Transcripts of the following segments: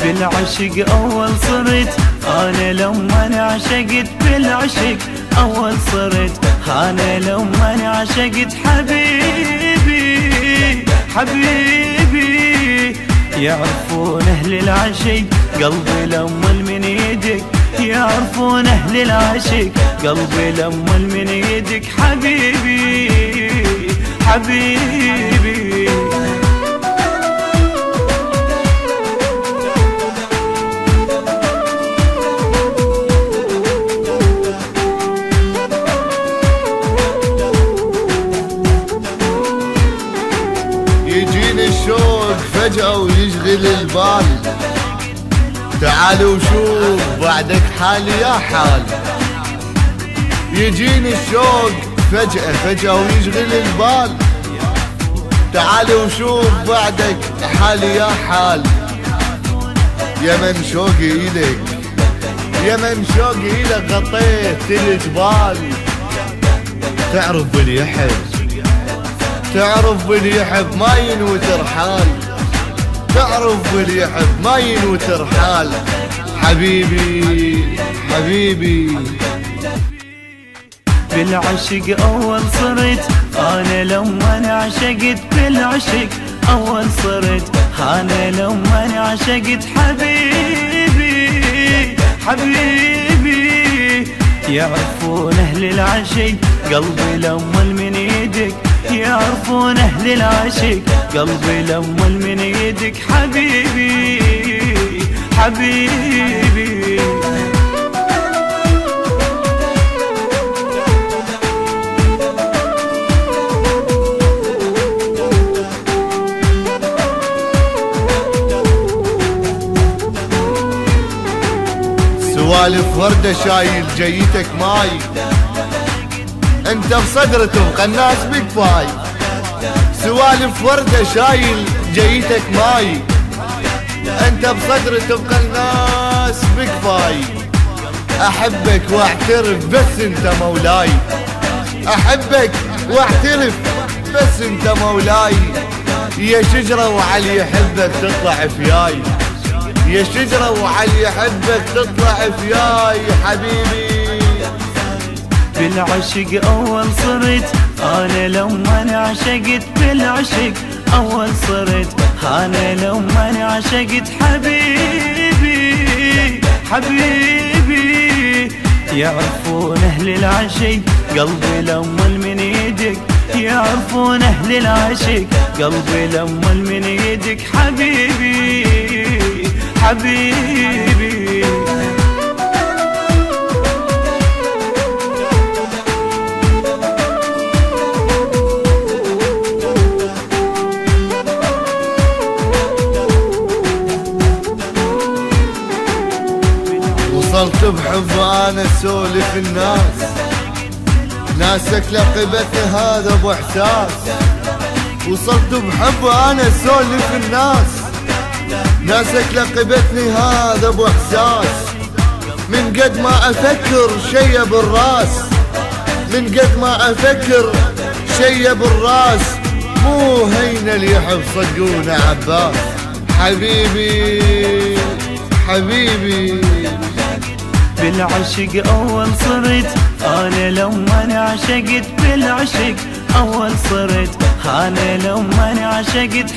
بالعشق أول صرت أنا لما عشقت بالعشق أول صرت أنا لما عشقت حبيبي حبيبي. يعرفون أهل العشق قلبي لما من يدك، يعرفون أهل العشق قلبي لما من يدك حبيبي حبيبي. يجيني الشوق فجأة ويشغل البال، تعال وشوف بعدك حالي يا حال. يجيني الشوق فجأة ويشغل البال، تعال وشوف بعدك حالي يا حال. يا من شوقي إلك، يا من شوقي إلك غطيت الجبال. تعرف باللي يحب، تعرف باللي يحب ما ينوتر حال، تعرف باللي يحب ما ينوتر حال. حبيبي حبيبي. بالعشق أول صرت أنا لما عشقت بالعشق أول صرت أنا لما عشقت حبيبي حبيبي. يعرفون أهل العشق قلبي لما من يدك، يعرفون أهل العشق قلبي لما من يدك حبيبي حبيبي. سوالف وردة شايل جيتك ماي، انت بصدر تبقى الناس بكفاي. سوالف وردة شايل جيتك ماي، انت بصدر تبقى الناس بكفاي. احبك واعترف بس انت مولاي، احبك واعترف بس انت مولاي. يا شجرة وعلي يحبك تطلع فياي، يا شجرة وعلي يحبك تطلع فياي حبيبي. بالعشق أول صرت أنا لما عشقت بالعشق أول صرت أنا لما عشقت حبيبي حبيبي. يعرفون أهل العشق قلبي لما من يدك، يعرفون أهل العشق قلبي لما من يدك حبيبي حبيبي. وصلت بحب انا اسولف الناس، ناسك لقبتني هذا ابو احساس. وصلت بحب انا اسولف الناس، ناسك لقبتني هذا ابو احساس. من قد ما افكر شي بالراس، من قد ما افكر شي بالراس. مو هين اللي يحب صدقونا عباس حبيبي حبيبي. بالعشق أول صرت أنا لما عشقت بالعشق أول صرت أنا لما عشقت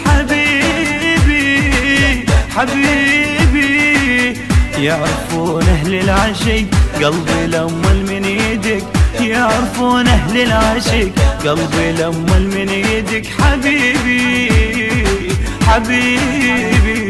حبيبي حبيبي. يعرفون أهل العشق قلبي لما من يدك، يعرفون أهل العشق قلبي لما من يدك حبيبي حبيبي.